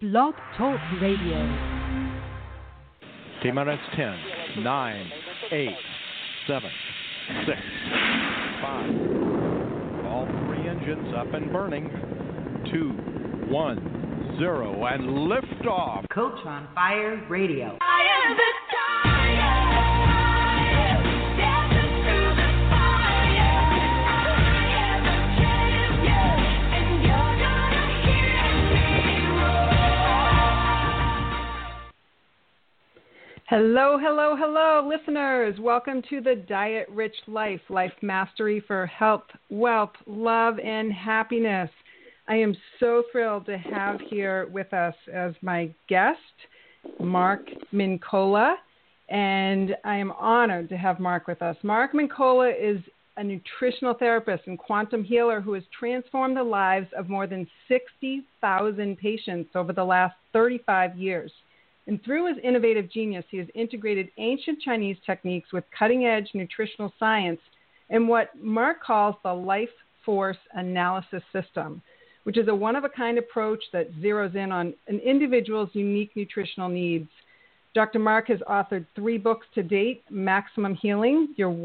Blog Talk Radio. T-minus 10, 9, 8, 7, 6, 5. All three engines up and burning. 2, 1, 0, and liftoff. Coach on Fire Radio. I am the tiger. Hello, hello, hello, listeners. Welcome to the Diet Rich Life, Life Mastery for Health, Wealth, Love, and Happiness. I am so thrilled to have here with us as my guest, Mark Mincolla, and I am honored to have Mark with us. Mark Mincolla is a nutritional therapist and quantum healer who has transformed the lives of more than 60,000 patients over the last 35 years. And through his innovative genius, he has integrated ancient Chinese techniques with cutting-edge nutritional science and what Mark calls the life force analysis system, which is a one-of-a-kind approach that zeroes in on an individual's unique nutritional needs. Dr. Mark has authored 3 books to date: Maximum Healing, your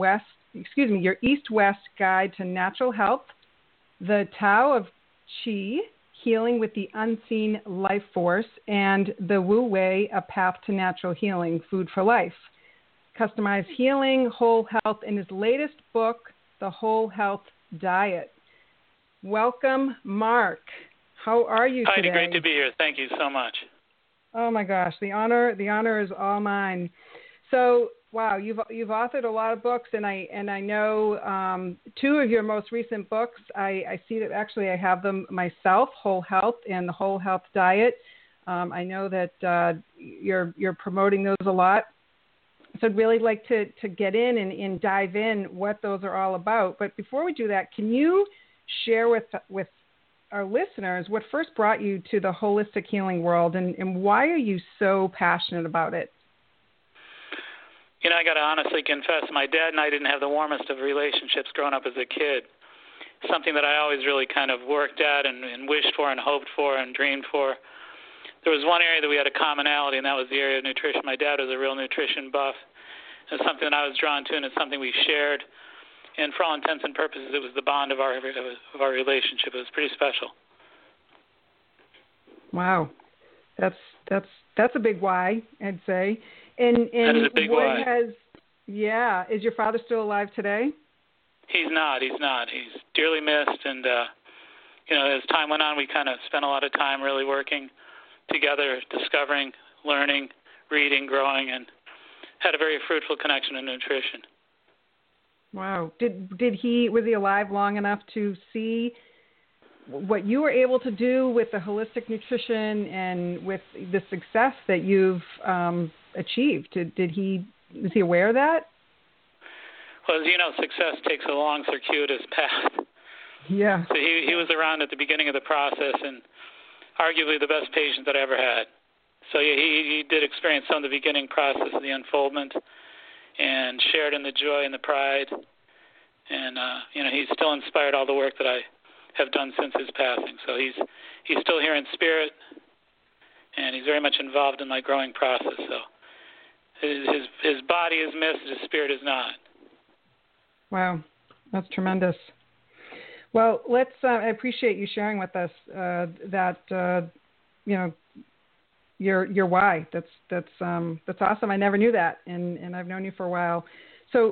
East-West Guide to Natural Health, The Tao of Qi, Healing with the Unseen Life Force, and The Wu Wei, A Path to Natural Healing, Food for Life. Customized Healing, Whole Health, in his latest book, The Whole Health Diet. Welcome, Mark. How are you today? Heidi, great to be here. Thank you so much. Oh my gosh, the honor is all mine. So, wow, you've authored a lot of books, and I know 2 of your most recent books. I see that actually I have them myself, Whole Health and The Whole Health Diet. I know that you're promoting those a lot. So I'd really like to get in and dive in what those are all about. But before we do that, can you share with our listeners what first brought you to the holistic healing world, and why are you so passionate about it? You know, I got to honestly confess, my dad and I didn't have the warmest of relationships growing up as a kid. Something that I always really kind of worked at and wished for and hoped for and dreamed for. There was one area that we had a commonality, and that was the area of nutrition. My dad was a real nutrition buff. It's something that I was drawn to, and it's something we shared. And for all intents and purposes, it was the bond of our relationship. It was pretty special. Wow, that's a big why, I'd say. And that is a big why. Is your father still alive today? He's not. He's dearly missed, and as time went on, we kind of spent a lot of time really working together, discovering, learning, reading, growing, and had a very fruitful connection to nutrition. Wow. Was he alive long enough to see what you were able to do with the holistic nutrition and with the success that you've achieved? Was he aware of that? Well, as you know, success takes a long, circuitous path. Yeah. So he was around at the beginning of the process, and arguably the best patient that I ever had. So he did experience some of the beginning process of the unfoldment, and shared in the joy and the pride. And he's still inspired all the work that I have done since his passing. So he's still here in spirit, and he's very much involved in my growing process. So his body is missed, his spirit is not. Wow, that's tremendous. Well, I appreciate you sharing with us your why. That's awesome. I never knew that, and I've known you for a while. So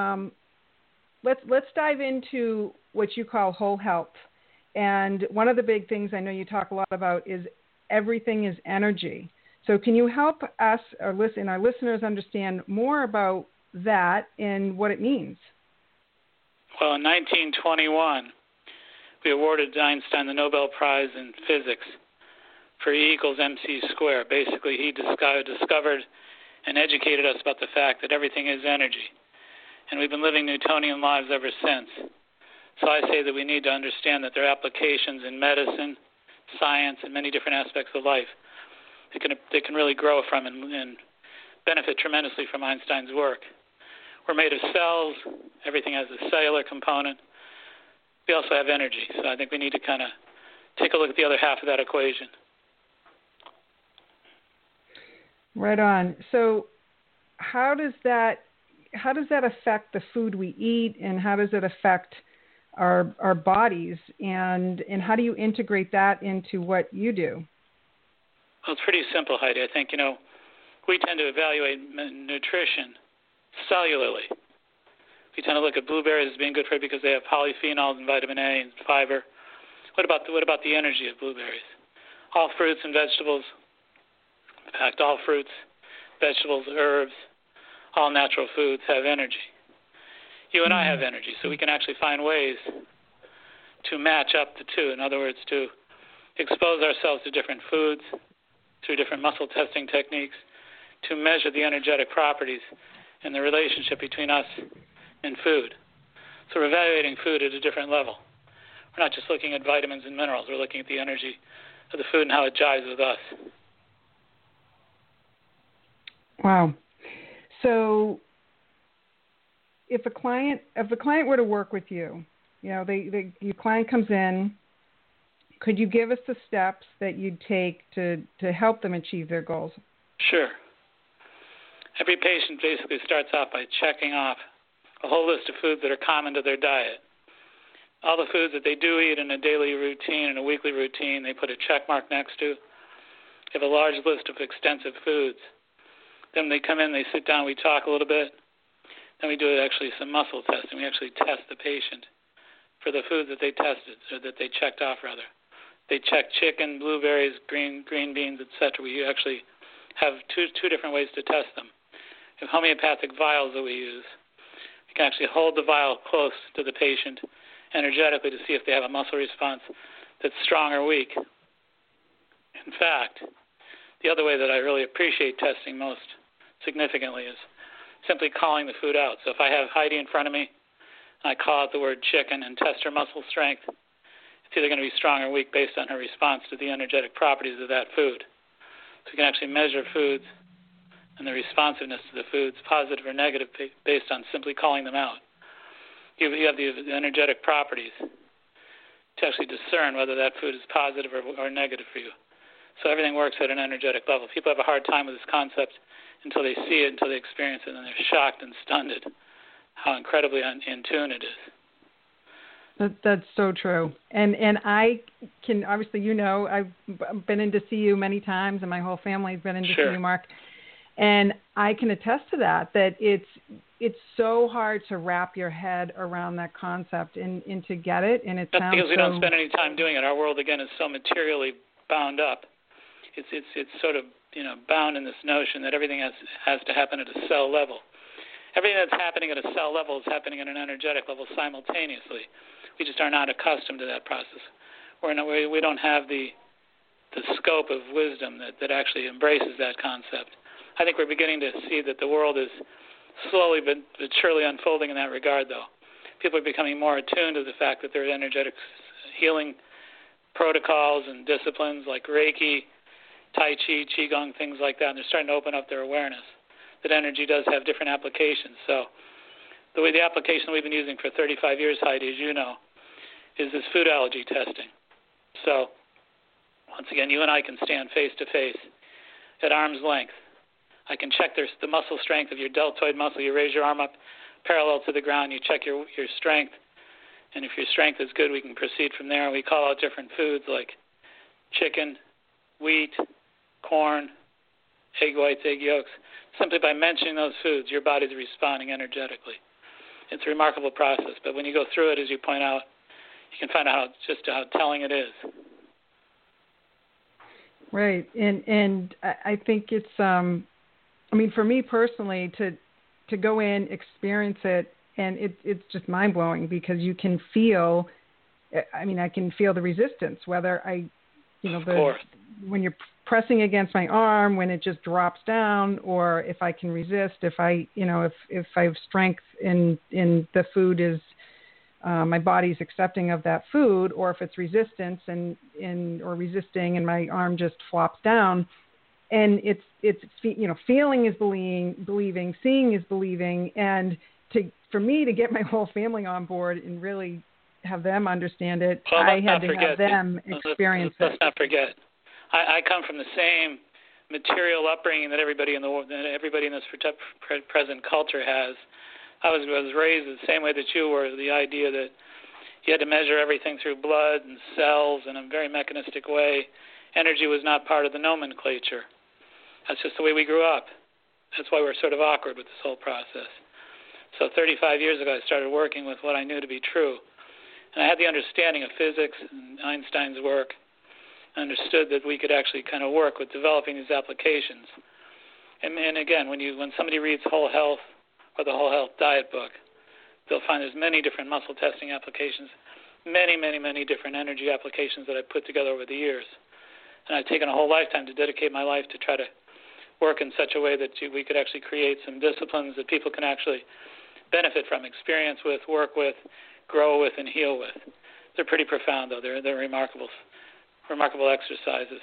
let's dive into what you call whole health. And one of the big things I know you talk a lot about is everything is energy. So can you help us, our listeners, understand more about that and what it means? Well, in 1921, we awarded Einstein the Nobel Prize in Physics for E equals MC squared. Basically, he discovered and educated us about the fact that everything is energy. And we've been living Newtonian lives ever since. So I say that we need to understand that there are applications in medicine, science, and many different aspects of life that can really grow from and benefit tremendously from Einstein's work. We're made of cells. Everything has a cellular component. We also have energy. So I think we need to kind of take a look at the other half of that equation. Right on. So how does that affect the food we eat, and how does it affect our bodies, and how do you integrate that into what you do? Well, it's pretty simple, Heidi. I think, we tend to evaluate nutrition cellularly. We tend to look at blueberries as being good for you because they have polyphenols and vitamin A and fiber. What about the energy of blueberries? All fruits and vegetables, in fact, all fruits, vegetables, herbs, all natural foods have energy. You and I have energy, so we can actually find ways to match up the two. In other words, to expose ourselves to different foods through different muscle testing techniques to measure the energetic properties and the relationship between us and food. So we're evaluating food at a different level. We're not just looking at vitamins and minerals. We're looking at the energy of the food and how it jives with us. Wow. So if a client were to work with you, your client comes in, could you give us the steps that you'd take to help them achieve their goals? Sure. Every patient basically starts off by checking off a whole list of foods that are common to their diet. All the foods that they do eat in a daily routine and a weekly routine, they put a check mark next to. They have a large list of extensive foods. Then they come in, they sit down, we talk a little bit. Then we do actually some muscle testing. We actually test the patient for the foods that they tested, or that they checked off, rather. They check chicken, blueberries, green beans, etc. We actually have two different ways to test them. We have homeopathic vials that we use. We can actually hold the vial close to the patient energetically to see if they have a muscle response that's strong or weak. In fact, the other way that I really appreciate testing most significantly is simply calling the food out. So if I have Heidi in front of me and I call out the word chicken and test her muscle strength, it's either going to be strong or weak based on her response to the energetic properties of that food. So we can actually measure foods and the responsiveness to the foods, positive or negative, based on simply calling them out. You have the energetic properties to actually discern whether that food is positive or negative for you. So everything works at an energetic level. People have a hard time with this concept until they see it, until they experience it, and they're shocked and stunned at how incredibly in tune it is. That's so true. And I can, obviously, I've been in to see you many times, and my whole family's been in to see you, Mark. And I can attest to that it's so hard to wrap your head around that concept and to get it. And it That's sounds because we don't spend any time doing it. Our world, again, is so materially bound up. It's sort of bound in this notion that everything has to happen at a cell level. Everything that's happening at a cell level is happening at an energetic level simultaneously. We just are not accustomed to that process. We don't have the scope of wisdom that actually embraces that concept. I think we're beginning to see that the world is slowly but surely unfolding in that regard, though. People are becoming more attuned to the fact that there are energetic healing protocols and disciplines like Reiki, Tai Chi, Qigong, things like that, and they're starting to open up their awareness that energy does have different applications. So the application we've been using for 35 years, Heidi, as you know, is this food allergy testing. So once again, you and I can stand face to face at arm's length. I can check the muscle strength of your deltoid muscle. You raise your arm up parallel to the ground. You check your strength. And if your strength is good, we can proceed from there. We call out different foods like chicken, wheat, corn, egg whites, egg yolks. Simply by mentioning those foods, your body's responding energetically. It's a remarkable process. But when you go through it, as you point out, you can find out just how telling it is. Right. And I think it's for me personally, to go in, experience it, and it's just mind-blowing because you can feel, I can feel the resistance, whether when you're pressing against my arm, when it just drops down, or if I can resist, if I have strength in the food is, my body's accepting of that food, or if it's resistance or resisting and my arm just flops down. And it's feeling is believing, seeing is believing, and for me to get my whole family on board and really have them understand it, I had to have them experience it. Let's not forget, I come from the same material upbringing that everybody in this present culture has. I was raised the same way that you were, the idea that you had to measure everything through blood and cells in a very mechanistic way. Energy was not part of the nomenclature. That's just the way we grew up. That's why we're sort of awkward with this whole process. So 35 years ago, I started working with what I knew to be true. And I had the understanding of physics and Einstein's work. I understood that we could actually kind of work with developing these applications. And again, when somebody reads Whole Health or the Whole Health Diet book, they'll find there's many different muscle testing applications, many, many, many different energy applications that I've put together over the years. And I've taken a whole lifetime to dedicate my life to try to work in such a way that we could actually create some disciplines that people can actually benefit from, experience with, work with, grow with, and heal with. They're pretty profound, though. They're remarkable exercises.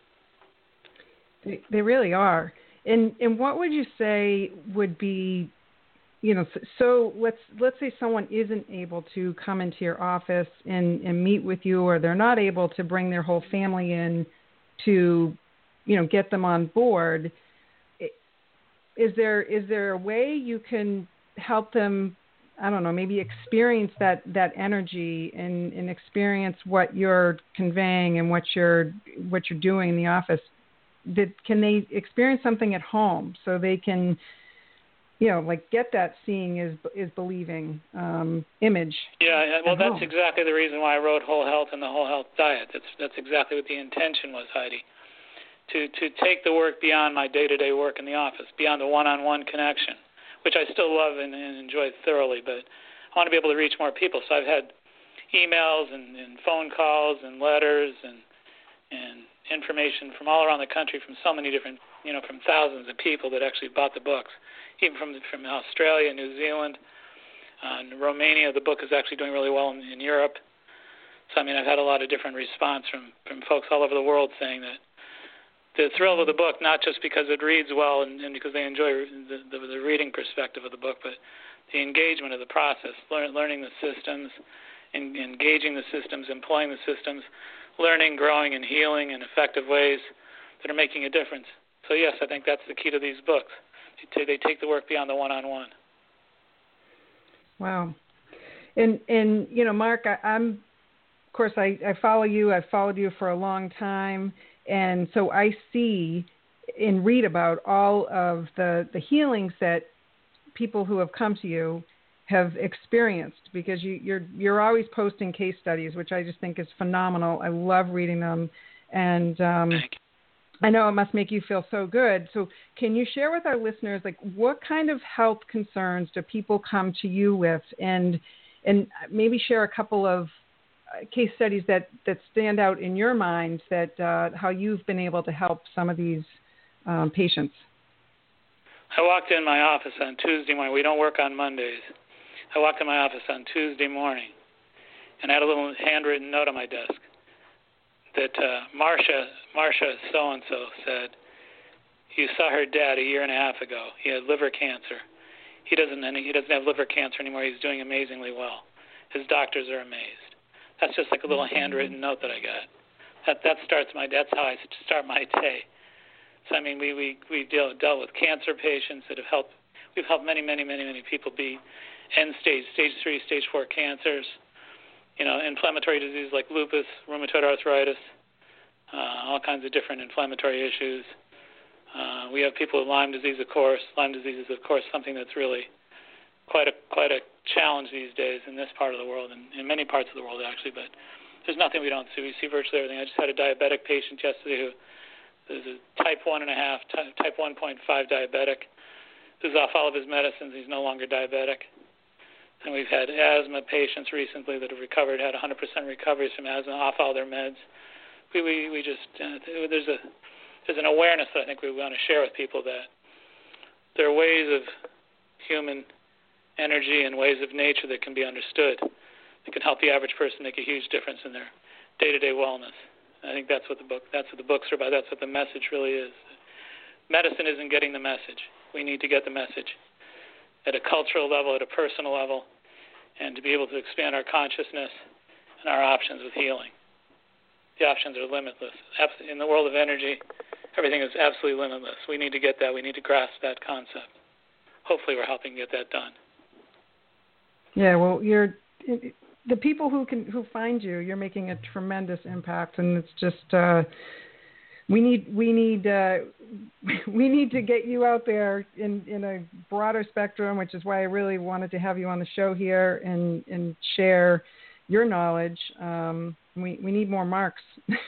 They really are. And what would you say would be, so let's say someone isn't able to come into your office and meet with you, or they're not able to bring their whole family in to, get them on board. Is there a way you can help them, I don't know, maybe experience that energy and experience what you're conveying and what you're doing in the office? Can they experience something at home so they can, get that seeing is believing image? Yeah, well, that's exactly the reason why I wrote Whole Health and the Whole Health Diet. That's exactly what the intention was, Heidi, to take the work beyond my day-to-day work in the office, beyond the one-on-one connection, which I still love and enjoy thoroughly, but I want to be able to reach more people. So I've had emails and phone calls and letters and information from all around the country from so many different, from thousands of people that actually bought the books, even from Australia, New Zealand, Romania. The book is actually doing really well in Europe. So, I've had a lot of different response from folks all over the world saying that they're thrilled with the book, not just because it reads well and because they enjoy the reading perspective of the book, but the engagement of the process, learning the systems, engaging the systems, employing the systems, learning, growing, and healing in effective ways that are making a difference. So, yes, I think that's the key to these books. They take the work beyond the one-on-one. Wow. And Mark, I'm of course, I follow you. I've followed you for a long time. And so I see and read about all of the healings that people who have come to you have experienced, because you're always posting case studies, which I just think is phenomenal. I love reading them. And I know it must make you feel so good. So can you share with our listeners, what kind of health concerns do people come to you with, and maybe share a couple of case studies that stand out in your mind, that how you've been able to help some of these patients? I walked in my office on Tuesday morning. We don't work on Mondays. I walked in my office on Tuesday morning, and I had a little handwritten note on my desk that Marcia so-and-so said, "You saw her dad a year and a half ago. He had liver cancer. He doesn't have liver cancer anymore. He's doing amazingly well. His doctors are amazed." That's just like a little handwritten note that I got. That's how I start my day. So we dealt with cancer patients that have helped. We've helped many people be end stage 3, stage 4 cancers. Inflammatory diseases like lupus, rheumatoid arthritis, all kinds of different inflammatory issues. We have people with Lyme disease, of course. Lyme disease is, of course, something that's really quite a challenge these days in this part of the world, and in many parts of the world, actually. But there's nothing we don't see. We see virtually everything. I just had a diabetic patient yesterday who is a type 1.5, type 1.5 diabetic, who's off all of his medicines. He's no longer diabetic. And we've had asthma patients recently that have recovered, had 100% recoveries from asthma, off all their meds. We just there's an awareness that I think we want to share with people, that there are ways of human energy and ways of nature that can be understood, that can help the average person make a huge difference in their day-to-day wellness. I think that's what the books are about. That's what the message really is. Medicine isn't getting the message. We need to get the message at a cultural level, at a personal level, and to be able to expand our consciousness and our options with healing. The options are limitless. In the world of energy, everything is absolutely limitless. We need to get that. We need to grasp that concept. Hopefully we're helping get that done. Yeah, well, the people who find you, you're making a tremendous impact, and it's just we need to get you out there in a broader spectrum, which is why I really wanted to have you on the show here and share your knowledge. We need more Marks.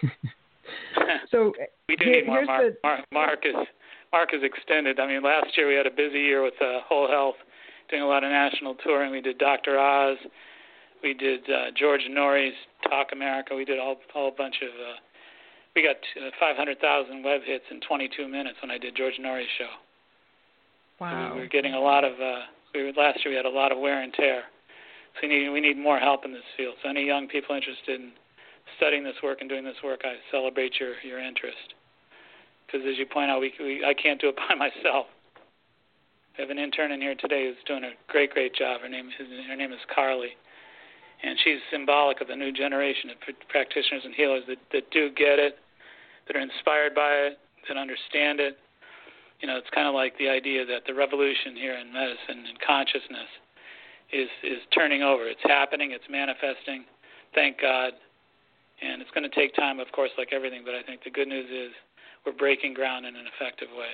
So we do need more Mark is extended. I mean, last year we had a busy year with Whole Health, doing a lot of national touring. We did Dr. Oz. We did George Norrie's Talk America. We did a whole bunch of. We got 500,000 web hits in 22 minutes when I did George Norrie's show. Wow. So we were getting a lot of. Last year we had a lot of wear and tear. So we need more help in this field. So any young people interested in studying this work and doing this work, I celebrate your interest. Because as you point out, I can't do it by myself. I have an intern in here today who's doing a great job. Her name is Carly, and she's symbolic of the new generation of practitioners and healers that do get it, that are inspired by it, that understand it. You know, it's kind of like the idea that the revolution here in medicine and consciousness is turning over. It's happening. It's manifesting. Thank God. And it's going to take time, of course, like everything. But I think the good news is we're breaking ground in an effective way.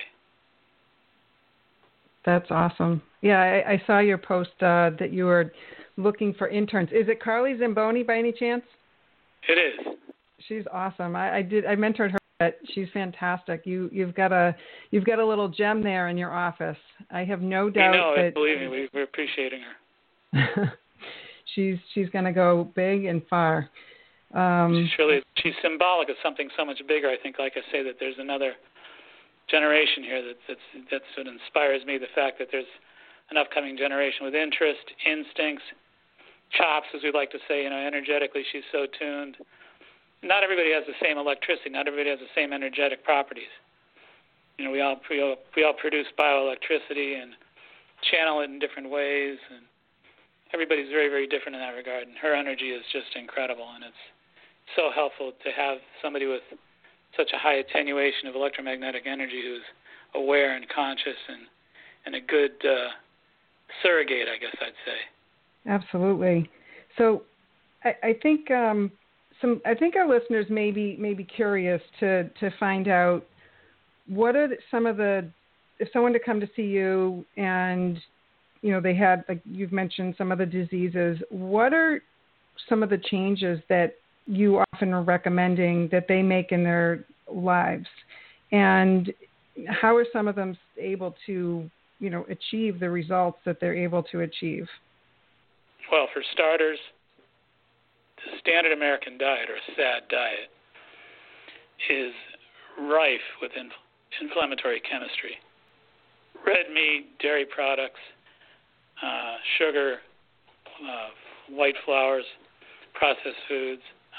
That's awesome. Yeah, I saw your post that you were looking for interns. Is it Carly Zamboni by any chance? It is. She's awesome. I mentored her. She's fantastic. You've got a little gem there in your office. I have no doubt. I know. That believe me, we're appreciating her. she's going to go big and far. She's symbolic of something so much bigger. I think, like I say, that there's another generation here that's what inspires me. The fact that there's an upcoming generation with interest, instincts, chops, as we like to say. You know, energetically, she's so tuned. Not everybody has the same electricity. Not everybody has the same energetic properties. You know, we all produce bioelectricity and channel it in different ways, and everybody's very, very different in that regard. And her energy is just incredible, and it's so helpful to have somebody with such a high attenuation of electromagnetic energy who's aware and conscious and a good surrogate, I guess I'd say. Absolutely. So I think our listeners may be curious to find out what are some of the, if someone to come to see you and, you know, they had, like you've mentioned, some of the diseases, what are some of the changes that you often are recommending that they make in their lives, and how are some of them able to, you know, achieve the results that they're able to achieve? Well, for starters, the standard American diet, or SAD diet, is rife with inflammatory chemistry. Red meat, dairy products, sugar, white flours, processed foods,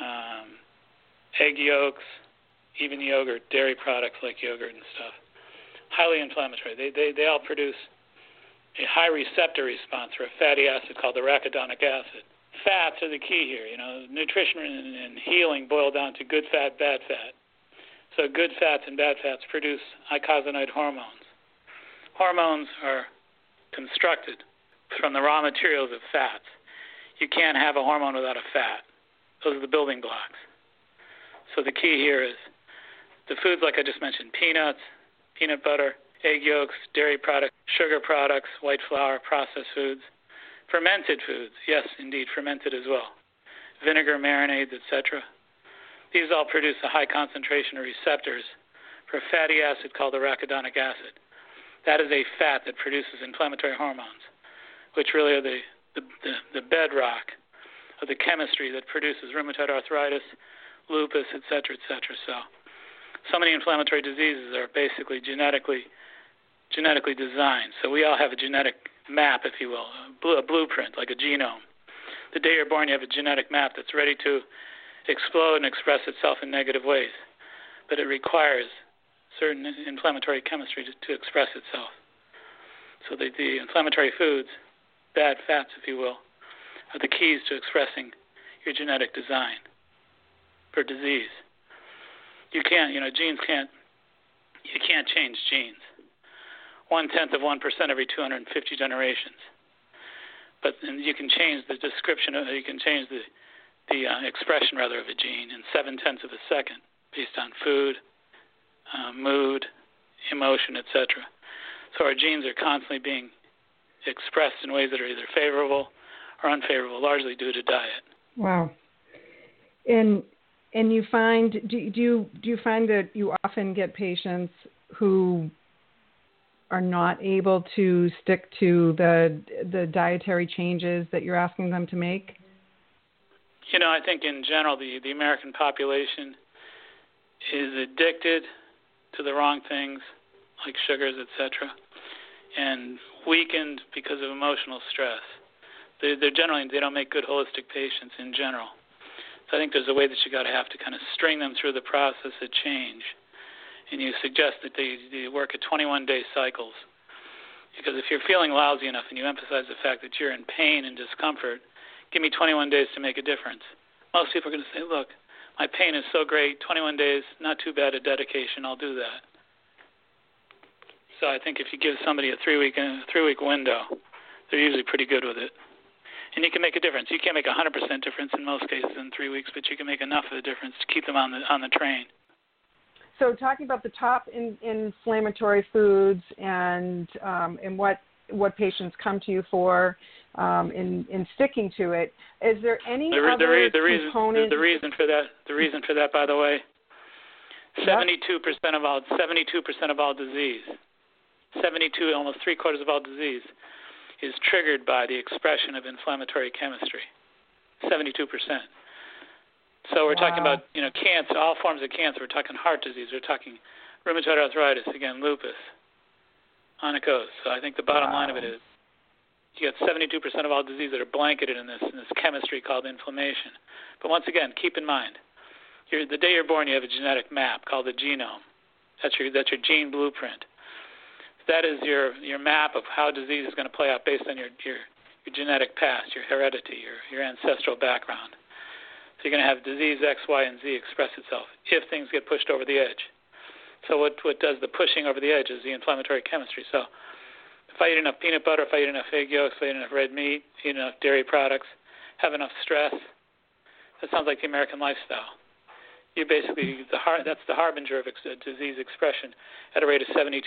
egg yolks, even yogurt, dairy products like yogurt and stuff. Highly inflammatory. They all produce a high receptor response for a fatty acid called arachidonic acid. Fats are the key here. You know, nutrition and healing boil down to good fat, bad fat. So good fats and bad fats produce icosanoid hormones. Hormones are constructed from the raw materials of fats. You can't have a hormone without a fat. Those are the building blocks. So the key here is the foods like I just mentioned: peanuts, peanut butter, egg yolks, dairy products, sugar products, white flour, processed foods, fermented foods. Yes, indeed, fermented as well. Vinegar, marinades, etc. These all produce a high concentration of receptors for a fatty acid called arachidonic acid. That is a fat that produces inflammatory hormones, which really are the bedrock of the chemistry that produces rheumatoid arthritis, lupus, etc., etc. So many inflammatory diseases are basically genetically designed. So we all have a genetic map, if you will, a blueprint, like a genome. The day you're born, you have a genetic map that's ready to explode and express itself in negative ways. But it requires certain inflammatory chemistry to express itself. So the inflammatory foods, bad fats, if you will, are the keys to expressing your genetic design for disease. You can't, genes can't You can't change genes. 0.1% every 250 generations. But you can change the description, you can change the expression rather of a gene in 0.7 of a second based on food, mood, emotion, etc. So our genes are constantly being expressed in ways that are either favorable or unfavorable, largely due to diet. Wow. And you find, do you find that you often get patients who are not able to stick to the dietary changes that you're asking them to make? You know, I think in general the American population is addicted to the wrong things like sugars, etc., and weakened because of emotional stress. They don't make good holistic patients in general. So I think there's a way that you have to kind of string them through the process of change. And you suggest that they work at 21-day cycles. Because if you're feeling lousy enough and you emphasize the fact that you're in pain and discomfort, give me 21 days to make a difference. Most people are going to say, look, my pain is so great, 21 days, not too bad a dedication, I'll do that. So I think if you give somebody a three-week window, they're usually pretty good with it. And you can make a difference. You can't make 100% difference in most cases in 3 weeks, but you can make enough of a difference to keep them on the train. So talking about the top inflammatory foods and what patients come to you for in sticking to it, is there any other component? The reason for that, by the way, 72% of all disease, 72, almost 3/4 of all disease, is triggered by the expression of inflammatory chemistry. 72%. So we're talking about, cancer, all forms of cancer. We're talking heart disease. We're talking rheumatoid arthritis, again, lupus, on it goes. So I think the bottom line of it is you got 72% of all disease that are blanketed in this chemistry called inflammation. But once again, keep in mind, the day you're born, you have a genetic map called the genome. That's your gene blueprint. That is your map of how disease is going to play out based on your genetic past, your heredity, your ancestral background. So you're going to have disease X, Y, and Z express itself if things get pushed over the edge. So what does the pushing over the edge is the inflammatory chemistry. So if I eat enough peanut butter, if I eat enough egg yolks, if I eat enough red meat, eat enough dairy products, have enough stress, that sounds like the American lifestyle. You basically, that's the harbinger of disease expression at a rate of 72%.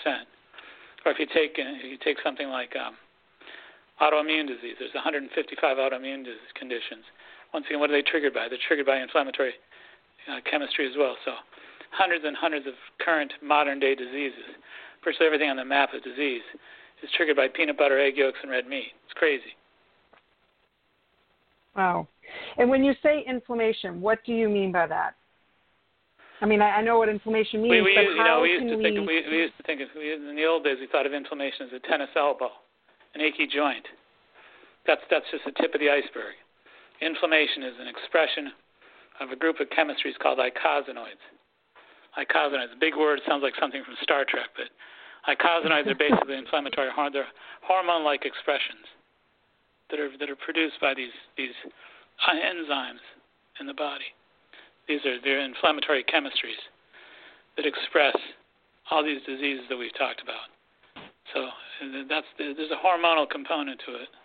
Or if you take something like autoimmune disease, there's 155 autoimmune conditions. Once again, what are they triggered by? They're triggered by inflammatory chemistry as well. So hundreds and hundreds of current modern-day diseases, virtually everything on the map of disease, is triggered by peanut butter, egg yolks, and red meat. It's crazy. Wow. And when you say inflammation, what do you mean by that? I mean, I know what inflammation means, we but how we can used to think in the old days, we thought of inflammation as a tennis elbow, an achy joint. That's just the tip of the iceberg. Inflammation is an expression of a group of chemistries called eicosanoids. Eicosanoids, a big word, sounds like something from Star Trek, but eicosanoids are basically inflammatory. They're hormone-like expressions that are produced by these enzymes in the body. They're inflammatory chemistries that express all these diseases that we've talked about. So there's a hormonal component to it.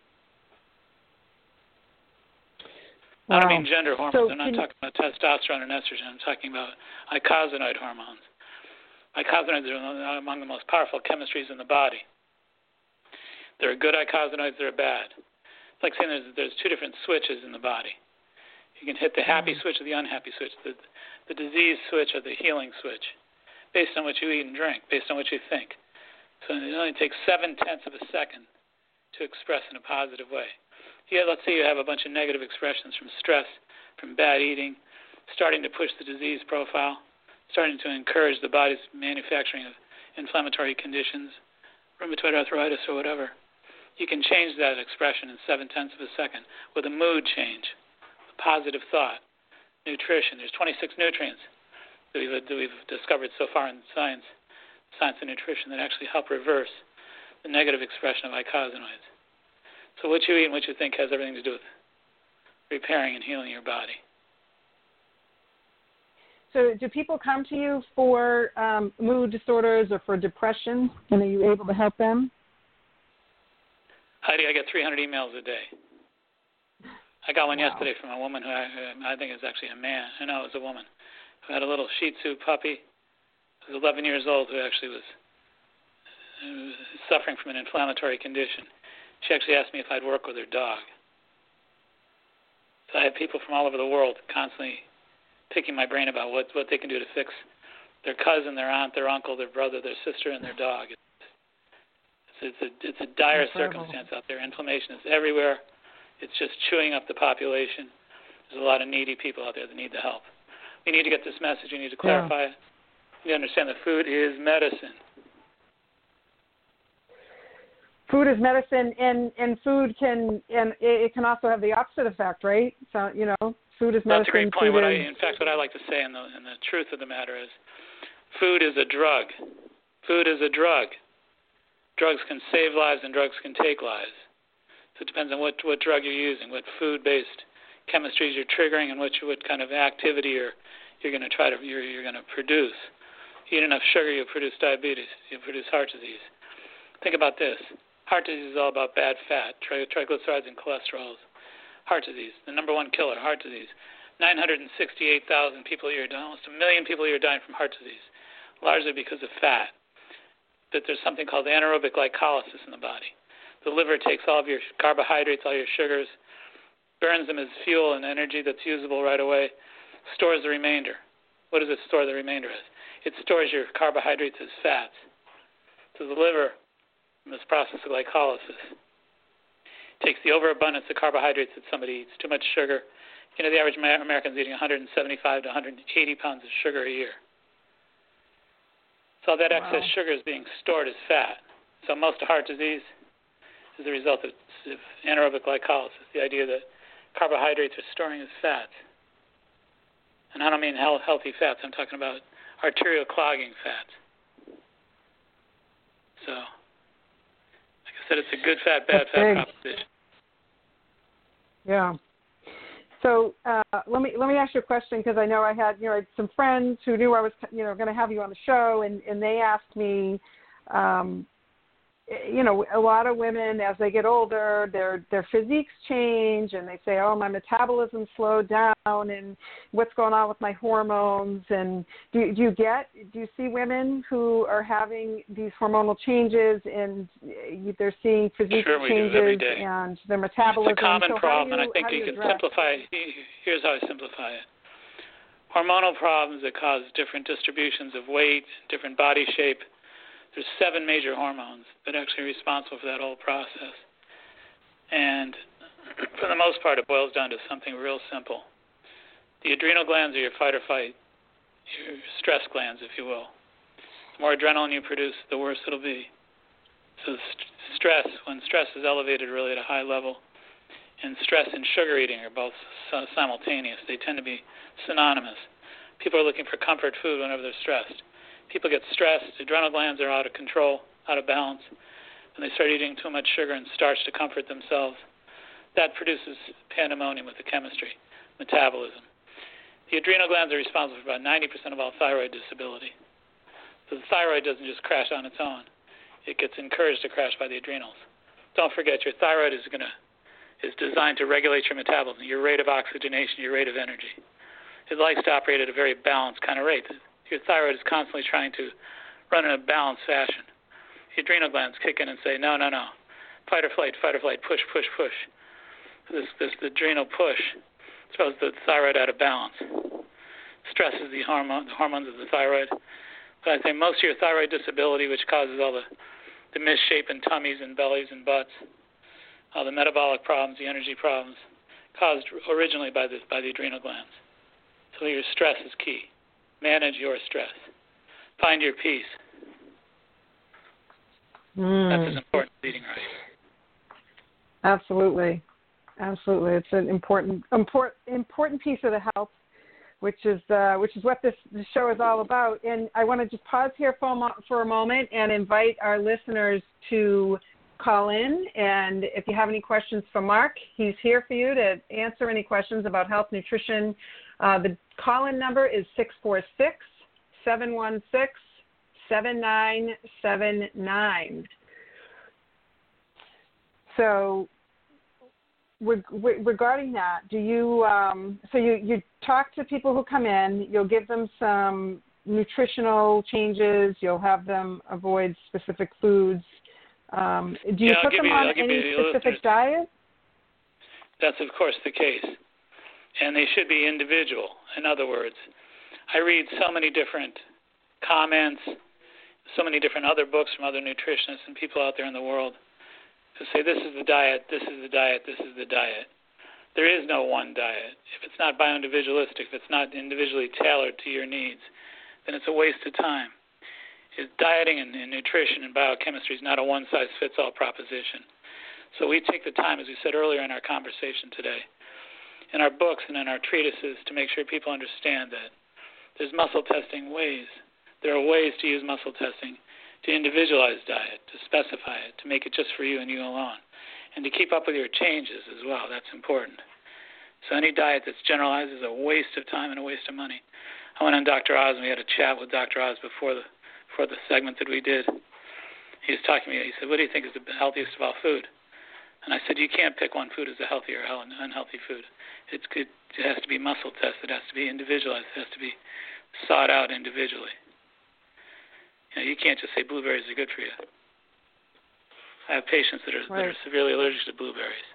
Wow. I don't mean gender hormones. So I'm not talking about testosterone and estrogen. I'm talking about eicosanoid hormones. Eicosanoids are among the most powerful chemistries in the body. There are good eicosanoids, there are bad. It's like saying there's two different switches in the body. You can hit the happy switch or the unhappy switch, the disease switch or the healing switch, based on what you eat and drink, based on what you think. So it only takes 0.7 of a second to express in a positive way. Let's say you have a bunch of negative expressions from stress, from bad eating, starting to push the disease profile, starting to encourage the body's manufacturing of inflammatory conditions, rheumatoid arthritis or whatever. You can change that expression in 0.7 of a second with a mood change, a positive thought, nutrition. There's 26 nutrients that we've discovered so far in science of nutrition that actually help reverse the negative expression of eicosanoids. So what you eat and what you think has everything to do with repairing and healing your body. So do people come to you for mood disorders or for depression, and are you able to help them? Heidi, I get 300 emails a day. I got one Wow. yesterday from a woman who I think is actually a man. I know it was a woman who had a little Shih Tzu puppy who was 11 years old who actually was suffering from an inflammatory condition. She actually asked me if I'd work with her dog. So I have people from all over the world constantly picking my brain about what they can do to fix their cousin, their aunt, their uncle, their brother, their sister, and their dog. It's a dire circumstance out there. Inflammation is everywhere. It's just chewing up the population. There's a lot of needy people out there that need the help. We need to get this message. We need to clarify it. You understand that food is medicine. Food is medicine, and food can, and it can also have the opposite effect, right? So, food is medicine. That's a great point. In fact, what I like to say, and the truth of the matter is, food is a drug. Food is a drug. Drugs can save lives and drugs can take lives. So it depends on what drug you're using, what food-based chemistries you're triggering, and what kind of activity you're going to produce. You eat enough sugar, you'll produce diabetes. You'll produce heart disease. Think about this. Heart disease is all about bad fat, triglycerides and cholesterols. Heart disease, the number one killer, heart disease. 968,000 people a year, almost 1 million people a year dying from heart disease, largely because of fat. But there's something called anaerobic glycolysis in the body. The liver takes all of your carbohydrates, all your sugars, burns them as fuel and energy that's usable right away, stores the remainder. What does it store the remainder as? It stores your carbohydrates as fats. So the liver, in this process of glycolysis, takes the overabundance of carbohydrates that somebody eats, too much sugar. The average American is eating 175 to 180 pounds of sugar a year. So that excess sugar is being stored as fat. So most of heart disease is the result of anaerobic glycolysis, the idea that carbohydrates are storing as fats. And I don't mean healthy fats. I'm talking about arterial clogging fats. So, like I said, it's a good fat, bad fat proposition. Yeah. So let me ask you a question, because I know I had some friends who knew I was going to have you on the show, and they asked me, a lot of women as they get older, their physiques change, and they say, oh, my metabolism slowed down, and what's going on with my hormones? And do you see women who are having these hormonal changes, and they're seeing physique changes and their metabolism? It's a common problem, and I think you can simplify it. Here's how I simplify it. Hormonal problems that cause different distributions of weight, different body shape. There's 7 major hormones that are actually responsible for that whole process. And for the most part, it boils down to something real simple. The adrenal glands are your fight or flight, your stress glands, if you will. The more adrenaline you produce, the worse it'll be. So when stress is elevated really at a high level, and stress and sugar eating are both simultaneous. They tend to be synonymous. People are looking for comfort food whenever they're stressed. People get stressed, adrenal glands are out of control, out of balance, and they start eating too much sugar and starch to comfort themselves. That produces pandemonium with the chemistry, metabolism. The adrenal glands are responsible for about 90% of all thyroid disability. So the thyroid doesn't just crash on its own. It gets encouraged to crash by the adrenals. Don't forget, your thyroid is designed to regulate your metabolism, your rate of oxygenation, your rate of energy. It likes to operate at a very balanced kind of rate. Your thyroid is constantly trying to run in a balanced fashion. The adrenal glands kick in and say, no. Fight or flight, push. This adrenal push throws the thyroid out of balance, stresses the hormones of the thyroid. But I think most of your thyroid disability, which causes all the misshapen tummies and bellies and butts, all the metabolic problems, the energy problems, caused originally by the adrenal glands. So your stress is key. Manage your stress. Find your peace. That's as important as eating right. Absolutely. It's an important piece of the health, which is what this show is all about. And I want to just pause here for a moment and invite our listeners to call in. And if you have any questions for Mark, he's here for you to answer any questions about health, nutrition, The call-in number is 646-716-7979. So regarding that, do you so you talk to people who come in, you'll give them some nutritional changes, you'll have them avoid specific foods. Do you put them on any specific diet? That's, of course, the case. And they should be individual. In other words, I read so many different comments, so many different other books from other nutritionists and people out there in the world who say this is the diet, this is the diet, this is the diet. There is no one diet. If it's not bio-individualistic, if it's not individually tailored to your needs, then it's a waste of time. Dieting and nutrition and biochemistry is not a one-size-fits-all proposition. So we take the time, as we said earlier in our conversation today, in our books and in our treatises to make sure people understand that there's muscle testing ways. There are ways to use muscle testing to individualize diet, to specify it, to make it just for you and you alone, and to keep up with your changes as well. That's important. So any diet that's generalized is a waste of time and a waste of money. I went on Dr. Oz, and we had a chat with Dr. Oz before the segment that we did. He was talking to me. He said, what do you think is the healthiest of all food? And I said, you can't pick one food as a healthy or unhealthy food. It has to be muscle tested. It has to be individualized. It has to be sought out individually. You can't just say blueberries are good for you. I have patients that are severely allergic to blueberries.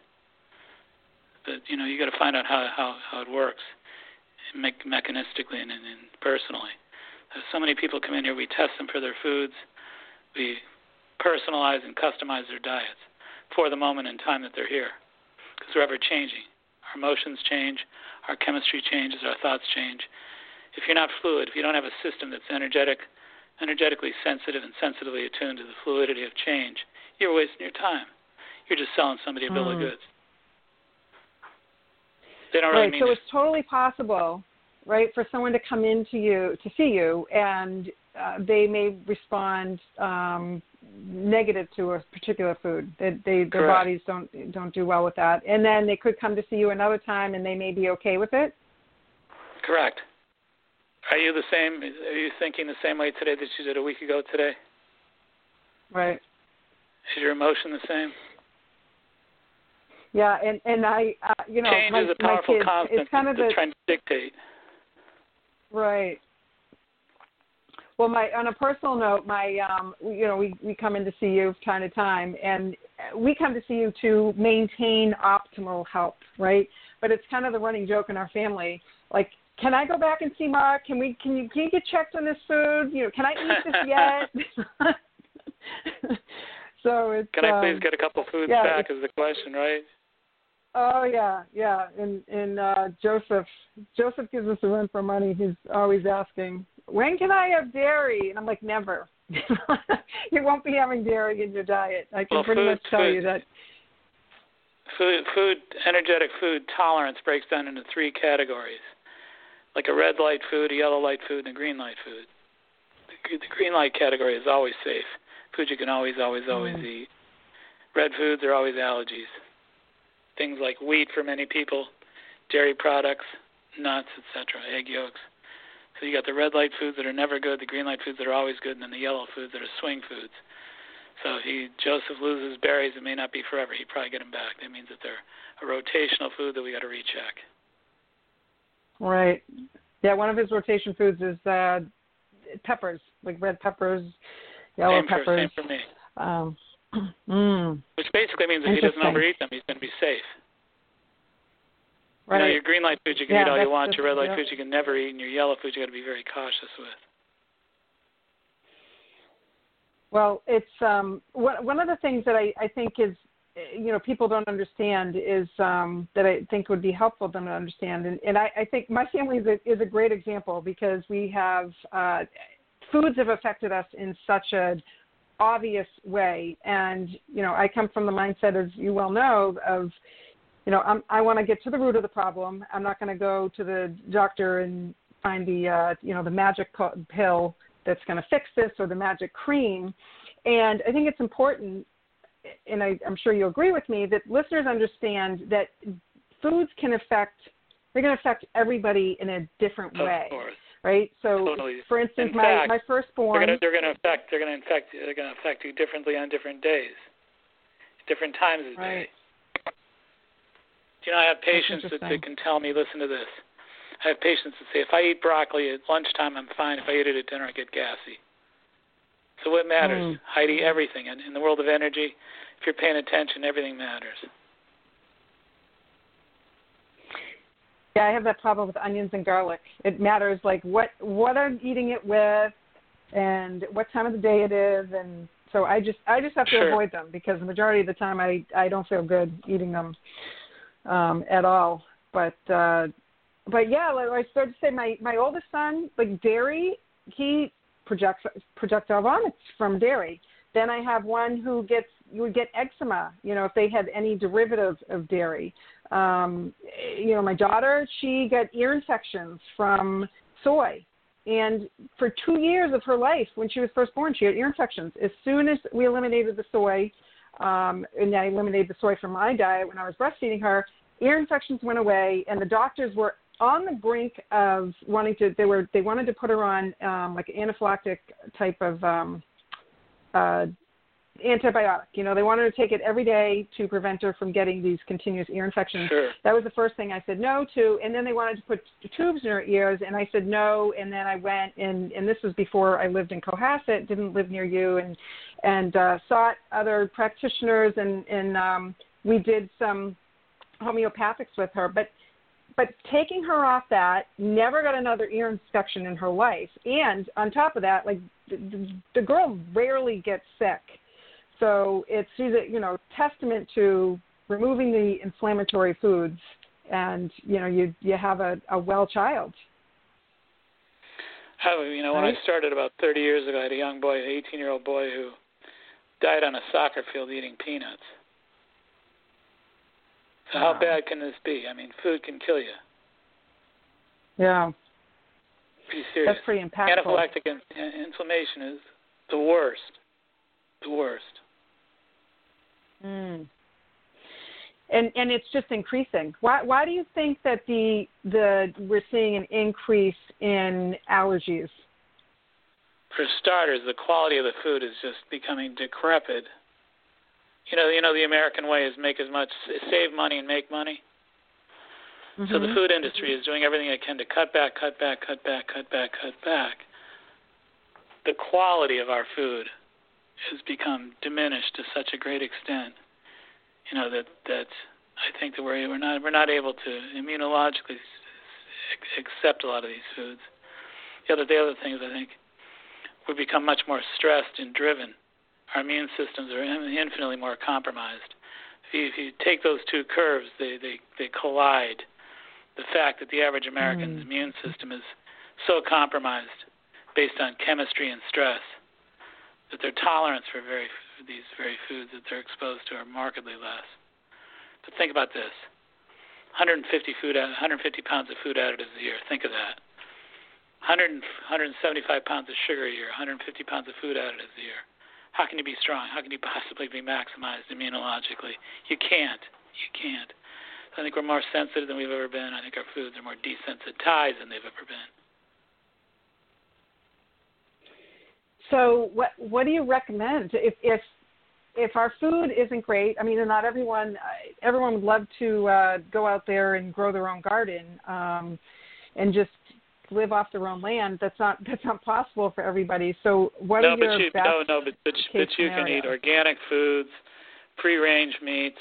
But, you got to find out how it works mechanistically and personally. There's so many people come in here, we test them for their foods. We personalize and customize their diets for the moment in time that they're here, because we're ever changing. Our emotions change, our chemistry changes, our thoughts change. If you're not fluid, if you don't have a system that's energetically sensitive and sensitively attuned to the fluidity of change, you're wasting your time. You're just selling somebody a bill of goods. They don't really mean so it's totally possible, right, for someone to come in to see you, and they may respond negative to a particular food. Their bodies don't do well with that, and then they could come to see you another time, and they may be okay with it. Correct. Are you the same? Are you thinking the same way today that you did a week ago today? Right. Is your emotion the same? Yeah, and I, change is a powerful constant. It's kind of trying to dictate. Right. Well, on a personal note, we come in to see you time to time, and we come to see you to maintain optimal health, right? But it's kind of the running joke in our family, like, can I go back and see Mark? Can you get checked on this food? Can I eat this yet? So it's. Can I please get a couple foods back? Is the question, right? Oh yeah. And Joseph gives us a run for money. He's always asking, when can I have dairy? And I'm like, never. You won't be having dairy in your diet. I can pretty much tell you that. Energetic food tolerance breaks down into three categories, like a red light food, a yellow light food, and a green light food. The green light category is always safe. Food you can always eat. Red foods are always allergies. Things like wheat for many people, dairy products, nuts, etc., egg yolks. So you got the red light foods that are never good, the green light foods that are always good, and then the yellow foods that are swing foods. So if Joseph loses berries, it may not be forever. He'd probably get them back. That means that they're a rotational food that we got to recheck. Right. Yeah, one of his rotation foods is peppers, like red peppers, yellow peppers. Same for me. Which basically means if he doesn't overeat them, he's going to be safe. Right. Your green light foods you can eat all you want. Your red light foods you can never eat, and your yellow foods you got to be very cautious with. Well, it's one of the things that I think is, people don't understand is that I think would be helpful for them to understand. And I think my family is a great example, because we have foods have affected us in such an obvious way. And, I come from the mindset, as you well know, of, I want to get to the root of the problem. I'm not going to go to the doctor and find the magic pill that's going to fix this, or the magic cream. And I think it's important, and I'm sure you'll agree with me, that listeners understand that foods can affect affect everybody in a different way. Of course. Right? So, Totally. for instance, In fact, my firstborn, they're going to affect you differently on different days, different times of the right. day. Do you know, I have patients that can tell me, listen to this. I have patients that say, if I eat broccoli at lunchtime, I'm fine. If I eat it at dinner, I get gassy. So what matters? Heidi, everything. And in the world of energy, if you're paying attention, everything matters. Yeah, I have that problem with onions and garlic. It matters, like, what I'm eating it with and what time of the day it is. And so I just have to avoid them because the majority of the time I don't feel good eating them at all. But yeah, like I started to say, my oldest son, like dairy, he projectile vomits from dairy. Then I have one who would get eczema, if they had any derivative of dairy. My daughter, she got ear infections from soy. And for 2 years of her life, when she was first born, she had ear infections. As soon as we eliminated the soy, and I eliminated the soy from my diet when I was breastfeeding her, ear infections went away, and the doctors were on the brink of they wanted to put her on like an anaphylactic type of antibiotic. They wanted to take it every day to prevent her from getting these continuous ear infections. Sure. That was the first thing I said no to. And then they wanted to put tubes in her ears, and I said no. And then I went, and this was before I lived in Cohasset, didn't live near you, and sought other practitioners, and we did some homeopathics with her. But taking her off that, never got another ear infection in her life. And on top of that, like the girl rarely gets sick. So she's a testament to removing the inflammatory foods, and you have a well child. When I started about 30 years ago, I had a young boy, an 18-year-old boy, who died on a soccer field eating peanuts. So how bad can this be? I mean, food can kill you. Yeah. Pretty serious. That's pretty impactful. Anaphylactic inflammation is the worst. The worst. And it's just increasing. Why do you think that we're seeing an increase in allergies? For starters, the quality of the food is just becoming decrepit. The American way is save money and make money. Mm-hmm. So the food industry is doing everything it can to cut back. The quality of our food has become diminished to such a great extent, that I think that we're not able to immunologically accept a lot of these foods. The other thing is, I think we've become much more stressed and driven. Our immune systems are infinitely more compromised. If you take those two curves, they collide. The fact that the average American's immune system is so compromised based on chemistry and stress that their tolerance for these very foods that they're exposed to are markedly less. But think about this: 150 pounds of food additives a year. Think of that. 175 pounds of sugar a year. 150 pounds of food additives a year. How can you be strong? How can you possibly be maximized immunologically? You can't. I think we're more sensitive than we've ever been. I think our foods are more desensitized than they've ever been. So what do you recommend if our food isn't great? I mean, not everyone would love to go out there and grow their own garden and just live off their own land. That's not possible for everybody. So what are your best but you can eat organic foods, free-range meats,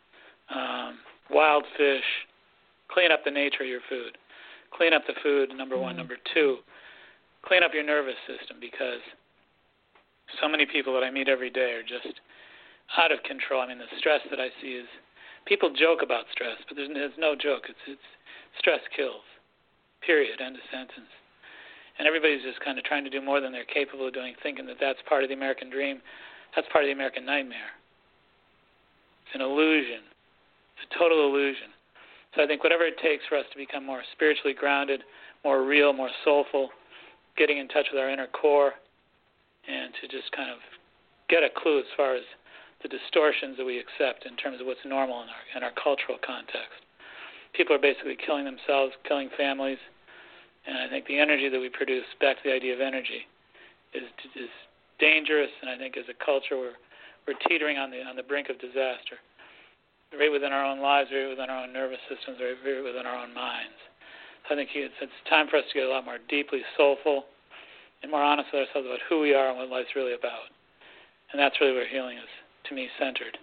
wild fish. Clean up the nature of your food. Clean up the food, number one. Number two, clean up your nervous system, because so many people that I meet every day are just out of control. I mean, the stress that I see is, people joke about stress, but there's no joke. It's stress kills. Period. End of sentence. And everybody's just kind of trying to do more than they're capable of doing, thinking that that's part of the American dream. That's part of the American nightmare. It's an illusion. It's a total illusion. So I think whatever it takes for us to become more spiritually grounded, more real, more soulful, getting in touch with our inner core, and to just kind of get a clue as far as the distortions that we accept in terms of what's normal in our cultural context. people are basically killing themselves, killing families. And I think the energy that we produce, back to the idea of energy, is dangerous. And I think as a culture, we're teetering on the brink of disaster, right within our own lives, right within our own nervous systems, right within our own minds. So I think it's time for us to get a lot more deeply soulful and more honest with ourselves about who we are and what life's really about. And that's really where healing is, to me, centered.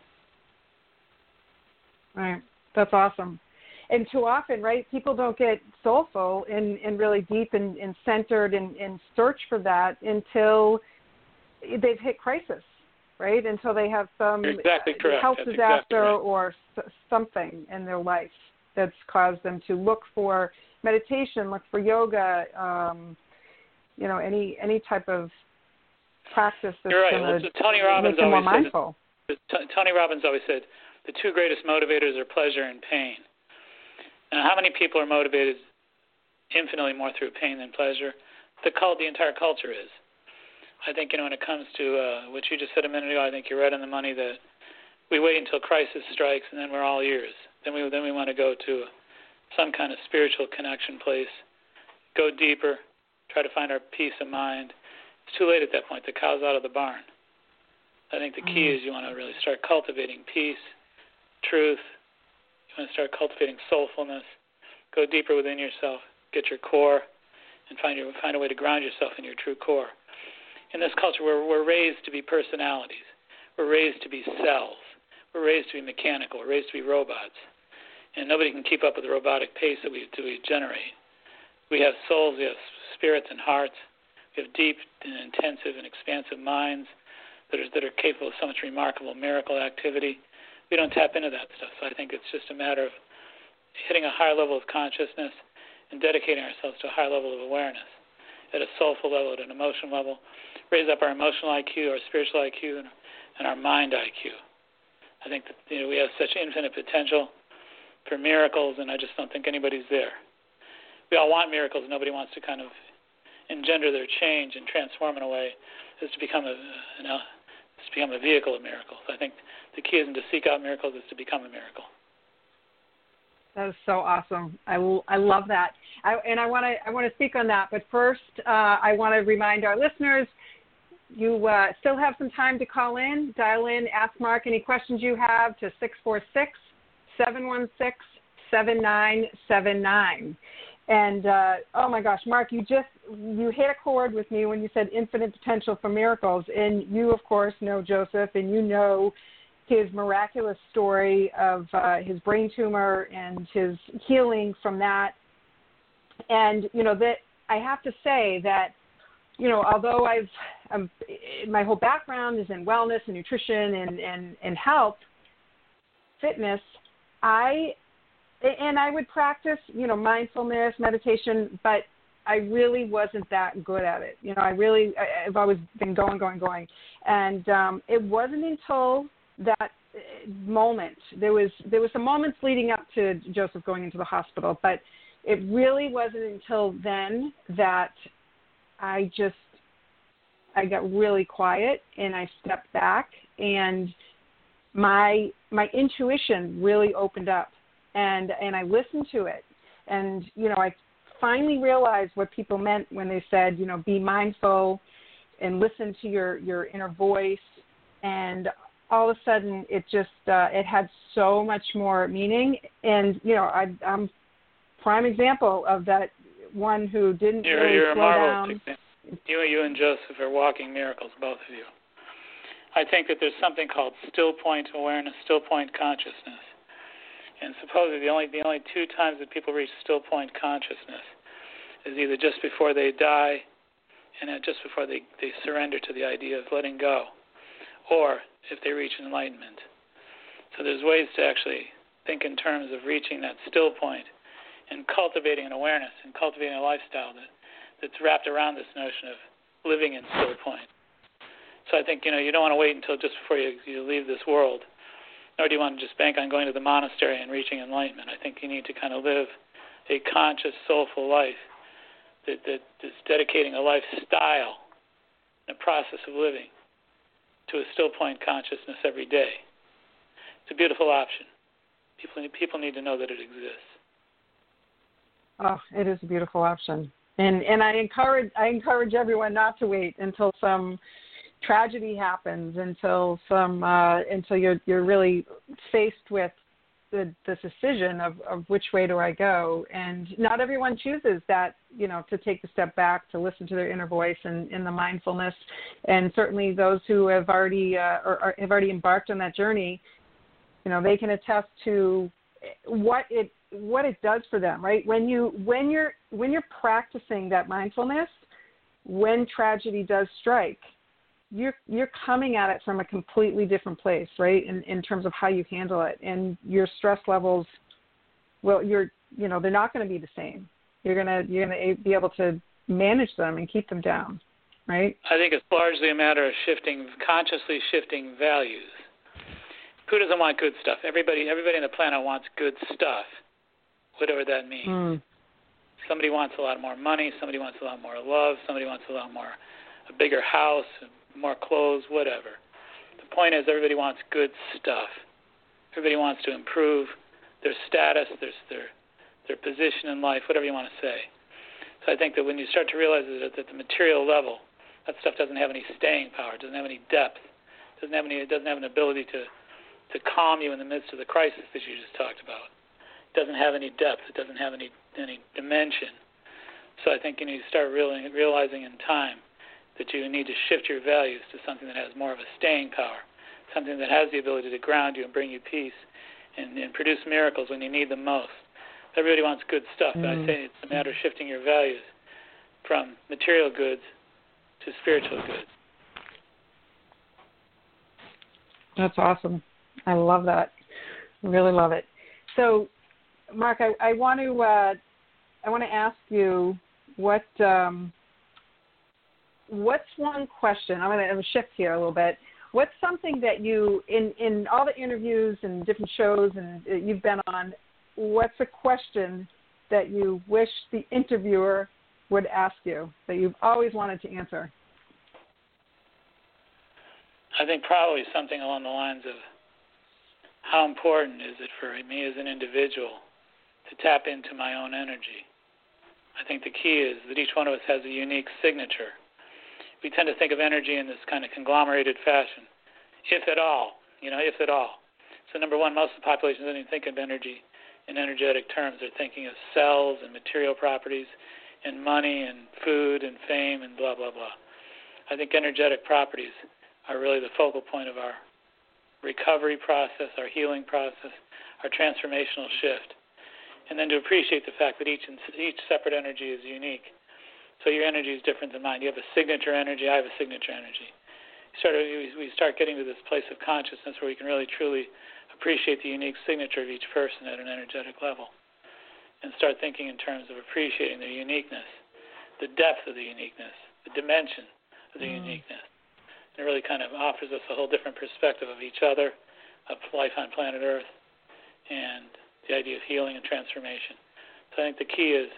Right. That's awesome. And too often, right, people don't get soulful and really deep and centered and search for that until they've hit crisis, right? Until they have some health disaster or something in their life that's caused them to look for meditation, look for yoga, any type of practice that's going to make them more mindful. Tony Robbins always said, the two greatest motivators are pleasure and pain. Now, how many people are motivated infinitely more through pain than pleasure? The entire culture is. I think, when it comes to what you just said a minute ago, I think you're right on the money that we wait until crisis strikes and then we're all ears. Then we want to go to some kind of spiritual connection place, go deeper, try to find our peace of mind. It's too late at that point. The cow's out of the barn. I think the key is you want to really start cultivating peace, truth. You want to start cultivating soulfulness. Go deeper within yourself. Get your core, and find a way to ground yourself in your true core. In this culture, we're raised to be personalities. We're raised to be cells. We're raised to be mechanical. We're raised to be robots. And nobody can keep up with the robotic pace that we generate. We have souls. We have spirits and hearts. We have deep and intensive and expansive minds that are capable of so much remarkable miracle activity. We don't tap into that stuff. So I think it's just a matter of hitting a higher level of consciousness and dedicating ourselves to a higher level of awareness at a soulful level, at an emotional level, raise up our emotional IQ, our spiritual IQ, and our mind IQ. I think that we have such infinite potential for miracles, and I just don't think anybody's there. We all want miracles. Nobody wants to kind of engender their change and transform in a way as to become a vehicle of miracles. I think the key isn't to seek out miracles, it's to become a miracle. That is so awesome. I love that. I want to speak on that. But first, I want to remind our listeners, you still have some time to call in, dial in, ask Mark any questions you have to 646-716-7979. And, oh, my gosh, Mark, you hit a chord with me when you said infinite potential for miracles. And you, of course, know Joseph, and you know his miraculous story of his brain tumor and his healing from that. And, that I have to say that, although my whole background is in wellness and nutrition and health, fitness, I would practice, mindfulness, meditation, but I really wasn't that good at it. I've always been going. And it wasn't until that moment, there was some moments leading up to Joseph going into the hospital, but it really wasn't until then that I got really quiet and I stepped back, and my intuition really opened up, and I listened to it. And, I finally realized what people meant when they said, be mindful and listen to your inner voice. And all of a sudden it just, it had so much more meaning. And, I'm prime example of that one who didn't really slow down. You and Joseph are walking miracles, both of you. I think that there's something called still point awareness, still point consciousness. And supposedly the only two times that people reach still point consciousness is either just before they die and just before they surrender to the idea of letting go, or if they reach enlightenment. So there's ways to actually think in terms of reaching that still point and cultivating an awareness and cultivating a lifestyle that's wrapped around this notion of living in still point. So I think, you don't want to wait until just before you leave this world, nor do you want to just bank on going to the monastery and reaching enlightenment. I think you need to kind of live a conscious, soulful life that is dedicating a lifestyle, a process of living, to a still point consciousness every day. It's a beautiful option. People need to know that it exists. Oh, it is a beautiful option. And I encourage everyone not to wait until some tragedy happens, until you're really faced with the decision of which way do I go. And not everyone chooses that, to take the step back, to listen to their inner voice and in the mindfulness. And certainly those who have already have already embarked on that journey, they can attest to what it does for them, right? When you're practicing that mindfulness, when tragedy does strike, you're coming at it from a completely different place, right? In terms of how you handle it, and your stress levels, well, they're not going to be the same. You're gonna be able to manage them and keep them down, right? I think it's largely a matter of consciously shifting values. Who doesn't want good stuff? Everybody on the planet wants good stuff, whatever that means. Somebody wants a lot more money. Somebody wants a lot more love. Somebody wants a bigger house, more clothes, whatever. The point is, everybody wants good stuff. Everybody wants to improve their status, their position in life, whatever you want to say. So I think that when you start to realize that at the material level, that stuff doesn't have any staying power, doesn't have any depth, it doesn't have an ability to calm you in the midst of the crisis that you just talked about. It doesn't have any depth. It doesn't have any dimension. So I think you need to start realizing in time that you need to shift your values to something that has more of a staying power, something that has the ability to ground you and bring you peace and produce miracles when you need them most. Everybody wants good stuff, but I say it's a matter of shifting your values from material goods to spiritual goods. That's awesome. I love that. I really love it. So, Mark, I want to ask you what's one question. I'm going to shift here a little bit. What's something that you, in all the interviews and different shows and you've been on, what's a question that you wish the interviewer would ask you that you've always wanted to answer? I think probably something along the lines of how important is it for me as an individual to tap into my own energy. I think the key is that each one of us has a unique signature. We tend to think of energy in this kind of conglomerated fashion, if at all, if at all. So number one, most of the population doesn't even think of energy in energetic terms. They're thinking of cells and material properties and money and food and fame and blah, blah, blah. I think energetic properties are really the focal point of our recovery process, our healing process, our transformational shift. And then to appreciate the fact that each separate energy is unique. So your energy is different than mine. You have a signature energy. I have a signature energy. We start getting to this place of consciousness where we can really, truly appreciate the unique signature of each person at an energetic level and start thinking in terms of appreciating their uniqueness, the depth of the uniqueness, the dimension of the uniqueness. And it really kind of offers us a whole different perspective of each other, of life on planet Earth, and the idea of healing and transformation. So I think the key is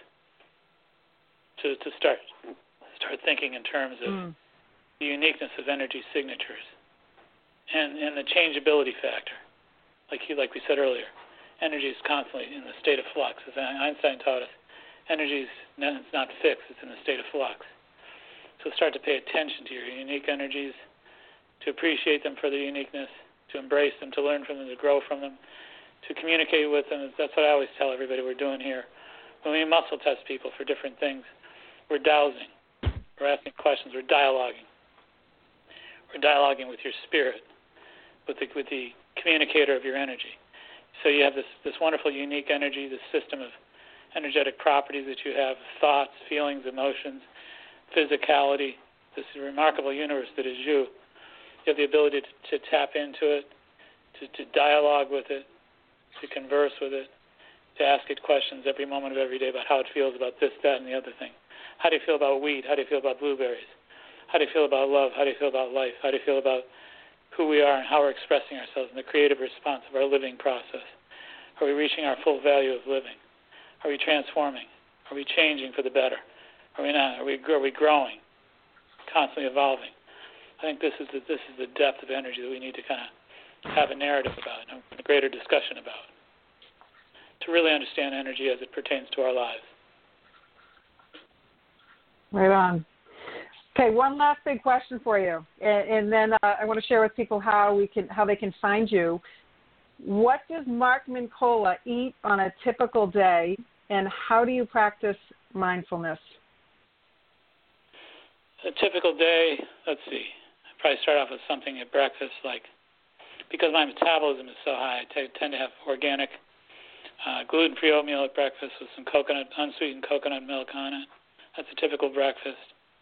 to start thinking in terms of the uniqueness of energy signatures and the changeability factor. Like we said earlier, energy is constantly in the state of flux. As Einstein taught us, energy is not fixed, it's in the state of flux. So start to pay attention to your unique energies, to appreciate them for their uniqueness, to embrace them, to learn from them, to grow from them, to communicate with them. That's what I always tell everybody we're doing here. When we muscle test people for different things, we're dowsing, we're asking questions, we're dialoguing. We're dialoguing with your spirit, with the communicator of your energy. So you have this wonderful, unique energy, this system of energetic properties that you have, thoughts, feelings, emotions, physicality, this remarkable universe that is you. You have the ability to tap into it, to dialogue with it, to converse with it, to ask it questions every moment of every day about how it feels about this, that, and the other thing. How do you feel about wheat? How do you feel about blueberries? How do you feel about love? How do you feel about life? How do you feel about who we are and how we're expressing ourselves in the creative response of our living process? Are we reaching our full value of living? Are we transforming? Are we changing for the better? Are we not? Are we growing? Constantly evolving? I think this is the depth of energy that we need to kind of have a narrative about and a greater discussion about to really understand energy as it pertains to our lives. Right on. Okay, one last big question for you, and then I want to share with people how they can find you. What does Mark Mincolla eat on a typical day, and how do you practice mindfulness? A typical day, let's see. I probably start off with something at breakfast, like, because my metabolism is so high, I tend to have organic gluten-free oatmeal at breakfast with some unsweetened coconut milk on it. That's a typical breakfast.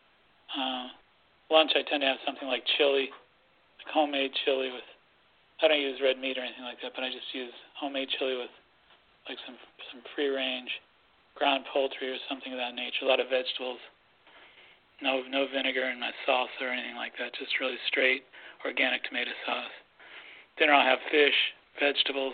Lunch, I tend to have something like chili, like homemade chili with, I don't use red meat or anything like that, but I just use homemade chili with like some free-range ground poultry or something of that nature, a lot of vegetables, no vinegar in my salsa or anything like that, just really straight organic tomato sauce. Dinner I'll have fish, vegetables,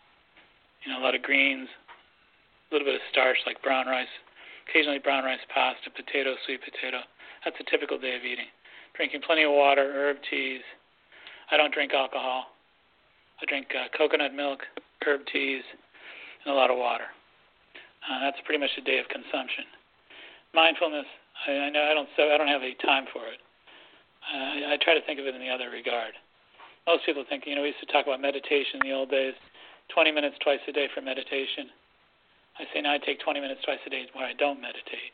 a lot of greens, a little bit of starch like brown rice, occasionally brown rice pasta, potato, sweet potato. That's a typical day of eating. Drinking plenty of water, herb teas. I don't drink alcohol. I drink coconut milk, herb teas, and a lot of water. That's pretty much a day of consumption. Mindfulness, I know I don't have any time for it. I try to think of it in the other regard. Most people think, we used to talk about meditation in the old days, 20 minutes twice a day for meditation. I say now I take 20 minutes twice a day where I don't meditate.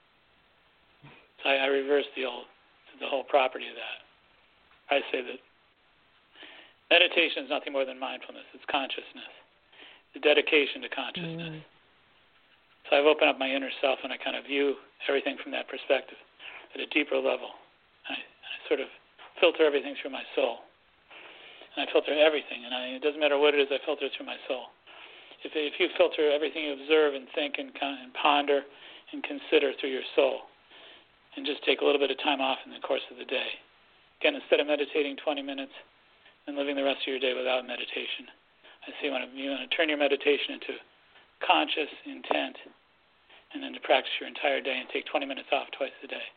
So I reverse the whole property of that. I say that meditation is nothing more than mindfulness. It's consciousness, the dedication to consciousness. So I've opened up my inner self and I kind of view everything from that perspective at a deeper level. I sort of filter everything through my soul. And I filter everything, and it doesn't matter what it is, I filter it through my soul. If you filter everything you observe and think and ponder and consider through your soul, and just take a little bit of time off in the course of the day. Again, instead of meditating 20 minutes and living the rest of your day without meditation, I say you want to turn your meditation into conscious intent, and then to practice your entire day and take 20 minutes off twice a day.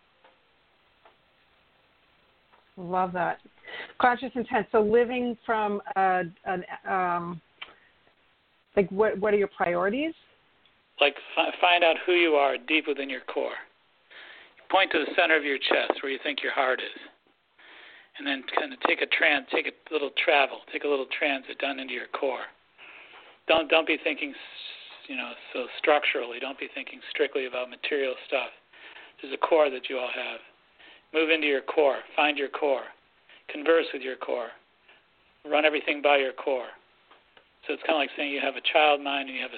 Love that. Conscious intent. So living from what are your priorities? Like find out who you are deep within your core. Point to the center of your chest where you think your heart is, and then kind of take a little transit down into your core. Don't be thinking, so structurally. Don't be thinking strictly about material stuff. There's a core that you all have. Move into your core. Find your core. Converse with your core. Run everything by your core. So it's kind of like saying you have a child mind and you have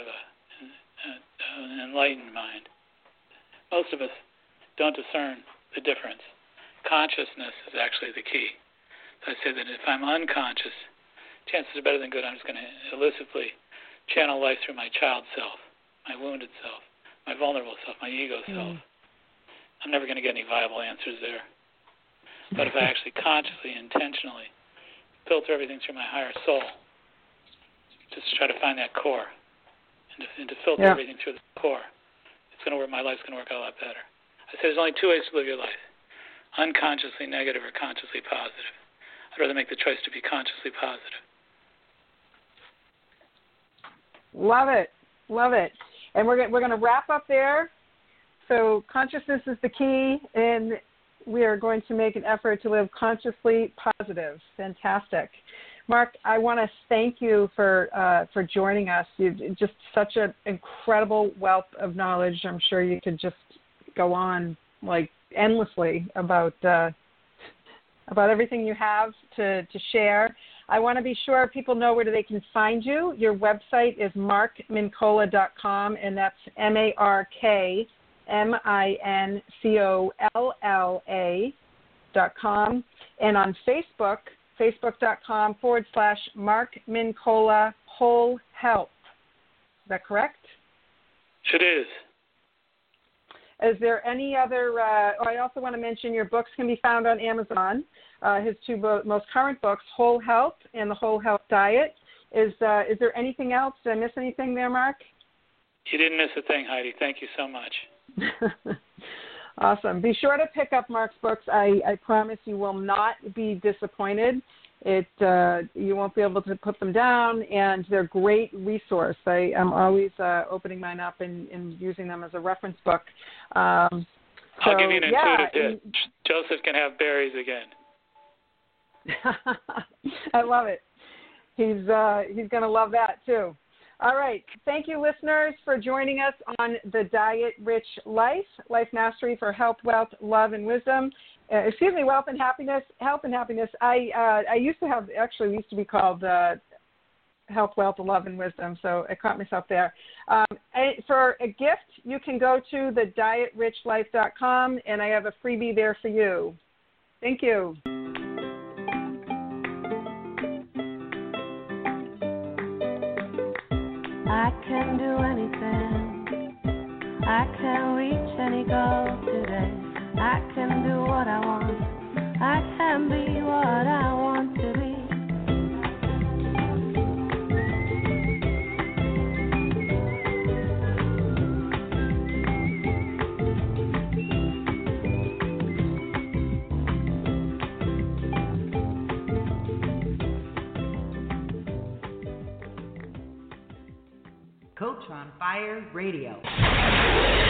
an enlightened mind. Most of us don't discern the difference. Consciousness is actually the key. So I say that if I'm unconscious, chances are better than good I'm just going to illicitly channel life through my child self, my wounded self, my vulnerable self, my ego self. I'm never going to get any viable answers there. But if I actually consciously, intentionally filter everything through my higher soul, just to try to find that core, and to filter everything through the core, my life's going to work out a lot better. I say there's only two ways to live your life: unconsciously negative or consciously positive. I'd rather make the choice to be consciously positive. Love it. Love it. And we're going to wrap up there. So consciousness is the key, and we are going to make an effort to live consciously positive. Fantastic. Mark, I want to thank you for joining us. You're just such an incredible wealth of knowledge. I'm sure you could just go on like endlessly about everything you have to share. I want to be sure people know where they can find you. Your website is markmincolla.com, and that's MarkMincolla.com. And on Facebook, facebook.com/Mark Mincolla Whole Health. Is that correct? It is. Is there any other, I also want to mention your books can be found on Amazon. His two most current books, Whole Health and The Whole Health Diet. Is there anything else? Did I miss anything there, Mark? You didn't miss a thing, Heidi. Thank you so much. Awesome. Be sure to pick up Mark's books. I promise you will not be disappointed. You won't be able to put them down, and they're a great resource. I am always opening mine up and using them as a reference book. I'll give you an intuitive hit. Joseph can have berries again. I love it. He's going to love that too. All right. Thank you, listeners, for joining us on The Diet Rich Life, Life Mastery for Health, Wealth, Love, and Wisdom. Wealth and Happiness, Health and Happiness. I used to be called Health, Wealth, Love, and Wisdom, so I caught myself there. For a gift, you can go to thedietrichlife.com, and I have a freebie there for you. Thank you. I can do anything. I can reach any goal today. I can do what I want. I can be what I want to be. Coach on Fire Radio.